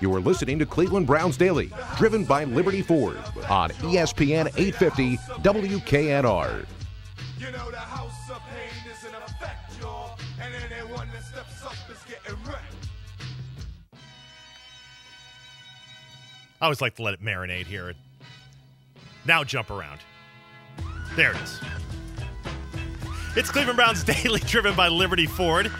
You are listening to Cleveland Browns Daily, driven by Liberty Ford on ESPN 850 WKNR. You know the house of pain is in effect, y'all, and anyone that steps up is getting wrecked. I always like to let it marinate here. Now jump around. There it is. It's Cleveland Browns Daily, driven by Liberty Ford.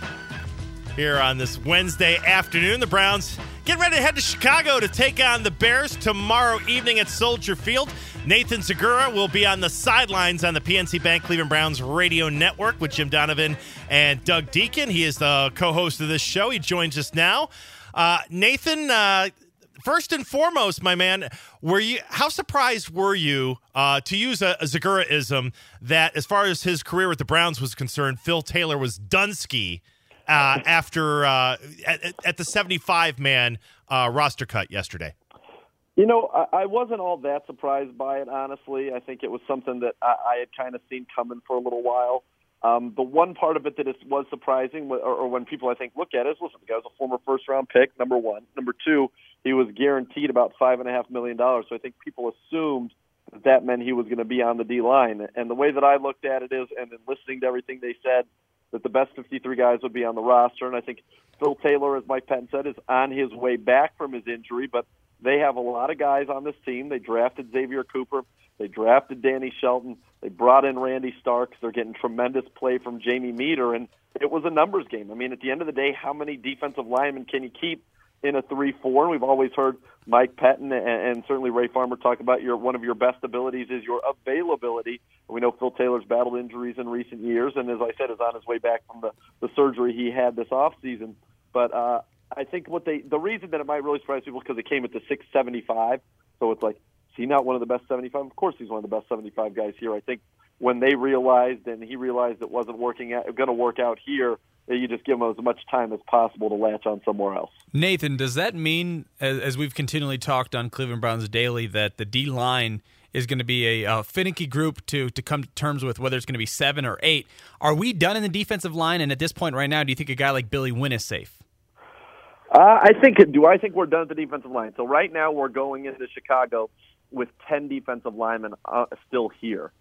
Here on this Wednesday afternoon, the Browns get ready to head to Chicago to take on the Bears tomorrow evening at Soldier Field. Nathan Zegura will be on the sidelines on the PNC Bank Cleveland Browns radio network with Jim Donovan and Doug Deacon. He is the co-host of this show. He joins us now. Nathan, first and foremost, my man, how surprised were you, to use a Zegura-ism, that as far as his career with the Browns was concerned, Phil Taylor was Dunsky after at the 75-man roster cut yesterday? You know, I wasn't all that surprised by it, honestly. I think it was something that I had kind of seen coming for a little while. The one part of it that was surprising, or when people, I think, look at it, is, listen, the guy was a former first-round pick, number one. Number two, he was guaranteed about $5.5 million, so I think people assumed that meant he was going to be on the D-line. And the way that I looked at it is, and then listening to everything they said, that the best 53 guys would be on the roster. And I think Phil Taylor, as Mike Patton said, is on his way back from his injury, but they have a lot of guys on this team. They drafted Xavier Cooper. They drafted Danny Shelton. They brought in Randy Starks. They're getting tremendous play from Jamie Meter, and it was a numbers game. I mean, at the end of the day, how many defensive linemen can you keep in a 3-4? And we've always heard Mike Patton and certainly Ray Farmer talk about one of your best abilities is your availability. We know Phil Taylor's battled injuries in recent years, and as I said, is on his way back from the surgery he had this offseason. But I think the reason that it might really surprise people because it came at the 675, so it's like, is he not one of the best 75? Of course he's one of the best 75 guys here. I think when they realized and he realized it wasn't going to work out here, that you just give him as much time as possible to latch on somewhere else. Nathan, does that mean, as we've continually talked on Cleveland Browns Daily, that the D-line is going to be a finicky group to come to terms with, whether it's going to be 7 or 8? Are we done in the defensive line? And at this point right now, do you think a guy like Billy Wynn is safe? I think we're done at the defensive line? So right now we're going into Chicago with 10 defensive linemen still here.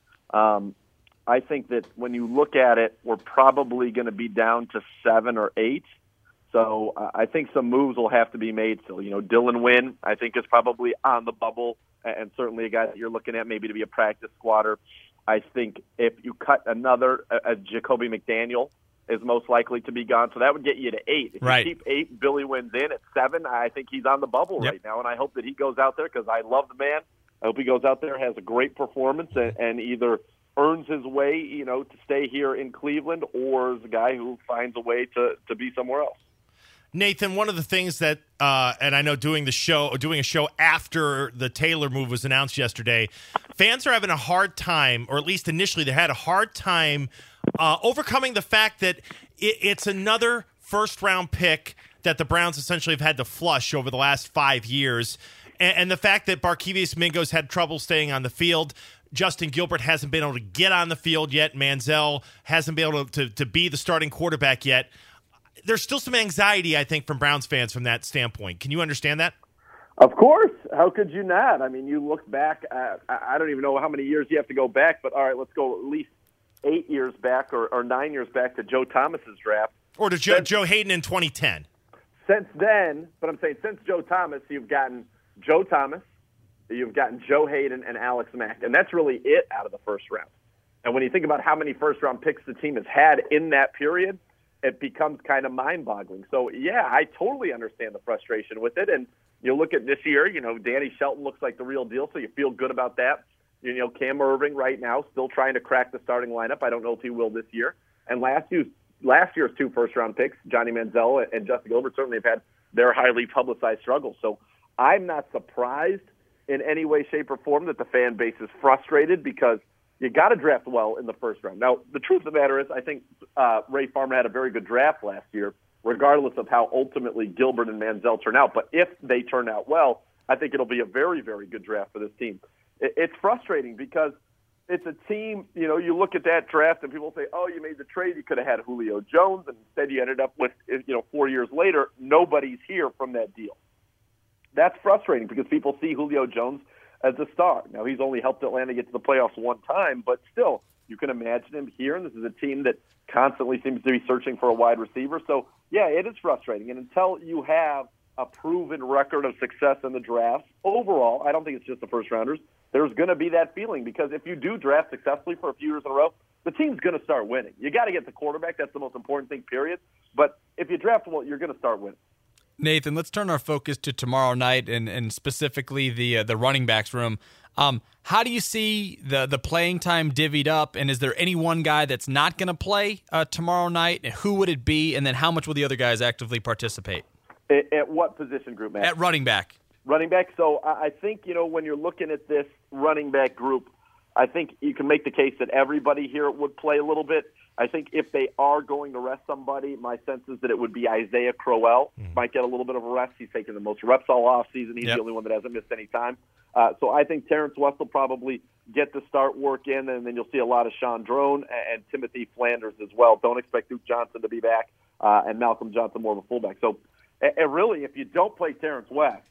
I think that when you look at it, we're probably going to be down to 7 or 8. So I think some moves will have to be made still. You know, Dylan Wynn, I think, is probably on the bubble, and certainly a guy that you're looking at maybe to be a practice squatter. I think if you cut another, Jacoby McDaniel is most likely to be gone. So that would get you to 8. If you keep 8, Billy Wynn's in at 7. I think he's on the bubble right now, and I hope that he goes out there because I love the man. I hope he goes out there, has a great performance, and either earns his way, you know, to stay here in Cleveland, or is a guy who finds a way to be somewhere else. Nathan, one of the things that, and I know doing a show after the Taylor move was announced yesterday, fans are having a hard time, or at least initially they had a hard time overcoming the fact that it's another first-round pick that the Browns essentially have had to flush over the last 5 years. And the fact that Barkevious Mingo's had trouble staying on the field, Justin Gilbert hasn't been able to get on the field yet, Manziel hasn't been able to be the starting quarterback yet. There's still some anxiety, I think, from Browns fans from that standpoint. Can you understand that? Of course. How could you not? I mean, you look back, I don't even know how many years you have to go back, but all right, let's go at least 8 years back or 9 years back to Joe Thomas's draft. Or to Joe Hayden in 2010. Since then, but I'm saying since Joe Thomas, you've gotten Joe Thomas, you've gotten Joe Hayden and Alex Mack, and that's really it out of the first round. And when you think about how many first-round picks the team has had in that period, it becomes kind of mind-boggling. So, yeah, I totally understand the frustration with it. And you look at this year, you know, Danny Shelton looks like the real deal, so you feel good about that. You know, Cam Irving right now still trying to crack the starting lineup. I don't know if he will this year. And last year's 2 first-round picks, Johnny Manziel and Justin Gilbert, certainly have had their highly publicized struggles. So I'm not surprised in any way, shape, or form that the fan base is frustrated because you got to draft well in the first round. Now, the truth of the matter is I think Ray Farmer had a very good draft last year, regardless of how ultimately Gilbert and Manziel turn out. But if they turn out well, I think it'll be a very, very good draft for this team. It's frustrating because it's a team, you know, you look at that draft and people say, oh, you made the trade, you could have had Julio Jones, and instead you ended up with, 4 years later, nobody's here from that deal. that's frustrating because people see Julio Jones as a star. Now, he's only helped Atlanta get to the playoffs one time, but still, you can imagine him here, and this is a team that constantly seems to be searching for a wide receiver. So, yeah, it is frustrating. And until you have a proven record of success in the drafts, overall, I don't think it's just the first-rounders, there's going to be that feeling because if you do draft successfully for a few years in a row, the team's going to start winning. You got to get the quarterback. That's the most important thing, period. But if you draft well, you're going to start winning. Nathan, let's turn our focus to tomorrow night and specifically the running backs room. How do you see the playing time divvied up, and is there any one guy that's not going to play tomorrow night? Who would it be, and then how much will the other guys actively participate? At what position group, Matt? At running back. Running back. So I think, when you're looking at this running back group, I think you can make the case that everybody here would play a little bit. I think if they are going to rest somebody, my sense is that it would be Isaiah Crowell. Might get a little bit of a rest. He's taken the most reps all offseason. He's the only one that hasn't missed any time. So I think Terrence West will probably get the start work in, and then you'll see a lot of Sean Drone and Timothy Flanders as well. Don't expect Duke Johnson to be back, and Malcolm Johnson more of a fullback. So really, if you don't play Terrence West,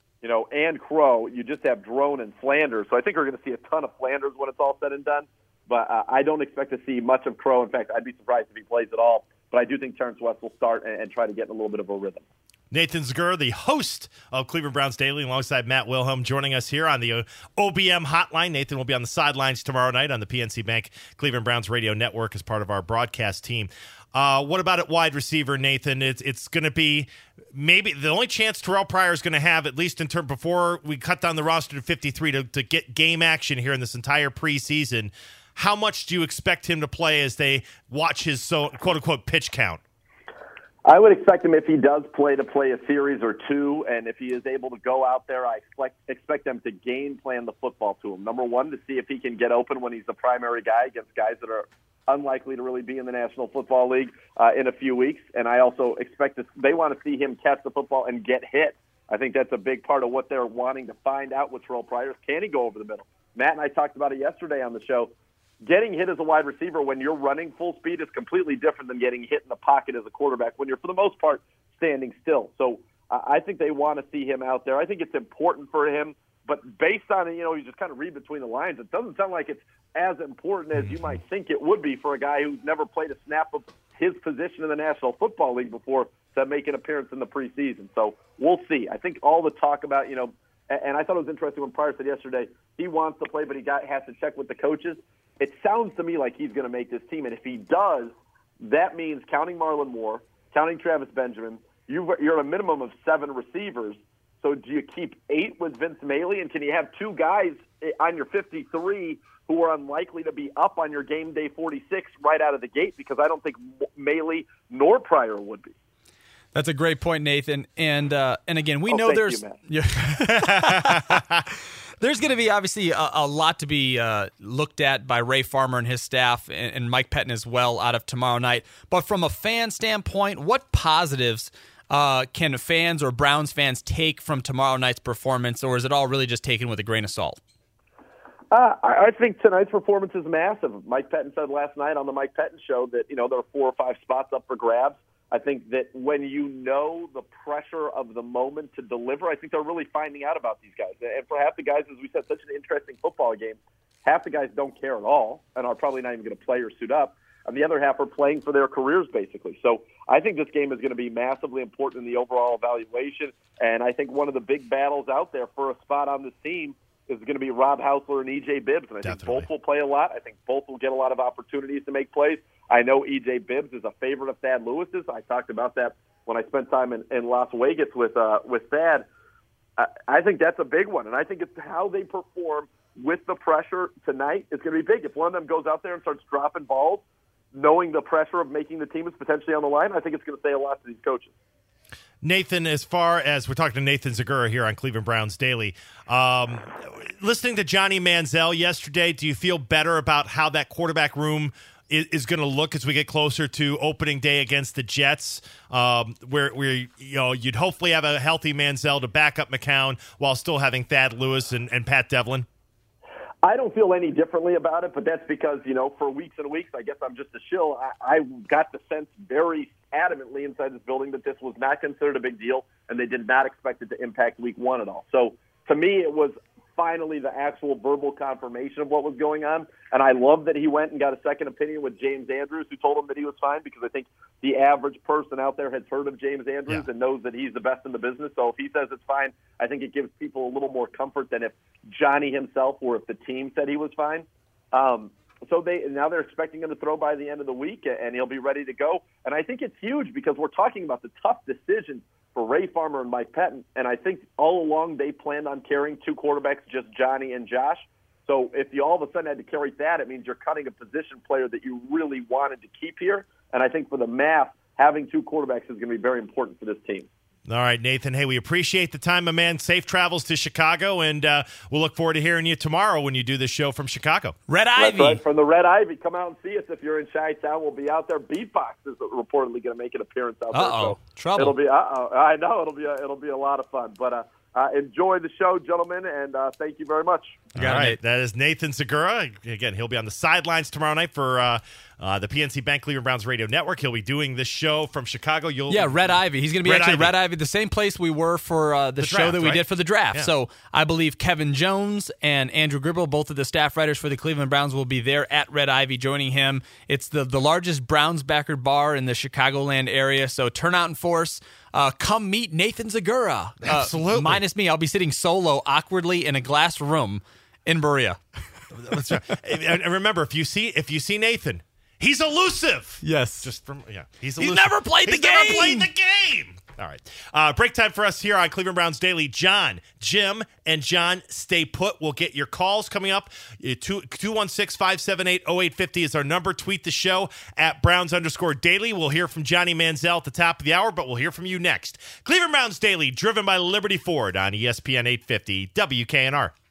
and Crow, you just have Drone and Flanders. So I think we're going to see a ton of Flanders when it's all said and done. But I don't expect to see much of Crow. In fact, I'd be surprised if he plays at all. But I do think Terrence West will start and try to get in a little bit of a rhythm. Nathan Zegura, the host of Cleveland Browns Daily, alongside Matt Wilhelm, joining us here on the OBM hotline. Nathan will be on the sidelines tomorrow night on the PNC Bank Cleveland Browns radio network as part of our broadcast team. What about at wide receiver, Nathan? It's going to be maybe the only chance Terrell Pryor is going to have, at least in term before we cut down the roster to 53 to get game action here in this entire preseason. How much do you expect him to play as they watch his quote-unquote pitch count? I would expect him, if he does play, to play a series or two, and if he is able to go out there, I expect them to game plan the football to him. Number one, to see if he can get open when he's the primary guy against guys that are unlikely to really be in the National Football League in a few weeks. And I also expect they want to see him catch the football and get hit. I think that's a big part of what they're wanting to find out with Terrell Pryor. Can he go over the middle? Matt and I talked about it yesterday on the show. Getting hit as a wide receiver when you're running full speed is completely different than getting hit in the pocket as a quarterback when you're, for the most part, standing still. So I think they want to see him out there. I think it's important for him, but based on, you just kind of read between the lines, it doesn't sound like it's as important as you might think it would be for a guy who's never played a snap of his position in the National Football League before to make an appearance in the preseason. So we'll see. I think all the talk about, and I thought it was interesting when Pryor said yesterday he wants to play, but has to check with the coaches. It sounds to me like he's going to make this team, and if he does, that means counting Marlon Moore, counting Travis Benjamin, you're at a minimum of 7 receivers. So do you keep 8 with Vince Mailey, and can you have 2 guys on your 53 who are unlikely to be up on your game day 46 right out of the gate? Because I don't think Mailey nor Pryor would be. That's a great point, Nathan. And again, we know there's there's going to be obviously a lot to be looked at by Ray Farmer and his staff and Mike Pettin as well out of tomorrow night. But from a fan standpoint, what positives can fans or Browns fans take from tomorrow night's performance, or is it all really just taken with a grain of salt? I think tonight's performance is massive. Mike Pettin said last night on the Mike Pettin show that there are 4 or 5 spots up for grabs. I think that when the pressure of the moment to deliver, I think they're really finding out about these guys. And for half the guys, as we said, such an interesting football game, half the guys don't care at all and are probably not even going to play or suit up. And the other half are playing for their careers, basically. So I think this game is going to be massively important in the overall evaluation. And I think one of the big battles out there for a spot on this team is going to be Rob Hausler and E.J. Bibbs. And I think both will play a lot. I think both will get a lot of opportunities to make plays. I know E.J. Bibbs is a favorite of Thad Lewis's. I talked about that when I spent time in Las Vegas with Thad. I think that's a big one, and I think it's how they perform with the pressure tonight is going to be big. If one of them goes out there and starts dropping balls, knowing the pressure of making the team is potentially on the line, I think it's going to say a lot to these coaches. Nathan, as far as we're talking to Nathan Zegura here on Cleveland Browns Daily, listening to Johnny Manziel yesterday, do you feel better about how that quarterback room is going to look as we get closer to opening day against the Jets, where you'd hopefully have a healthy Manziel to back up McCown while still having Thad Lewis and Pat Devlin? I don't feel any differently about it, but that's because, for weeks and weeks, I guess I'm just a shill. I got the sense very adamantly inside this building that this was not considered a big deal. and they did not expect it to impact week 1 at all. So to me, it was finally the actual verbal confirmation of what was going on. And I love that he went and got a second opinion with James Andrews, who told him that he was fine, because I think the average person out there has heard of James Andrews and knows that he's the best in the business. So if he says it's fine, I think it gives people a little more comfort than if Johnny himself or if the team said he was fine. So now they're expecting him to throw by the end of the week, and he'll be ready to go. And I think it's huge because we're talking about the tough decisions for Ray Farmer and Mike Pettin, and I think all along they planned on carrying 2 quarterbacks, just Johnny and Josh. So if you all of a sudden had to carry that, it means you're cutting a position player that you really wanted to keep here. And I think for the math, having 2 quarterbacks is going to be very important for this team. All right, Nathan. Hey, we appreciate the time, my man. Safe travels to Chicago, and we'll look forward to hearing you tomorrow when you do the show from Chicago. Red Ivy. Right, from the Red Ivy. Come out and see us if you're in Chi-Town. We'll be out there. Beatbox is reportedly going to make an appearance out there. So trouble. It'll be. I know it'll be a lot of fun. But enjoy the show, gentlemen, and thank you very much. All right, that is Nathan Segura. Again, he'll be on the sidelines tomorrow night for the PNC Bank Cleveland Browns Radio Network. He'll be doing this show from Chicago. Red Ivy. He's going to be Red Ivy, the same place we were for the show draft, that we did for the draft. Yeah. So I believe Kevin Jones and Andrew Gribble, both of the staff writers for the Cleveland Browns, will be there at Red Ivy joining him. It's the largest Browns backer bar in the Chicagoland area, so turn out in force. Come meet Nathan Segura. Absolutely. Minus me. I'll be sitting solo awkwardly in a glass room in Berea. That's right. And remember, if you see Nathan, he's elusive. Yes. He's elusive. He's never played the game. All right. Break time for us here on Cleveland Browns Daily. Jim, and John, stay put. We'll get your calls coming up. 216-578-0850 is our number. Tweet the show at Browns_Daily. We'll hear from Johnny Manziel at the top of the hour, but we'll hear from you next. Cleveland Browns Daily, driven by Liberty Ford on ESPN 850 WKNR.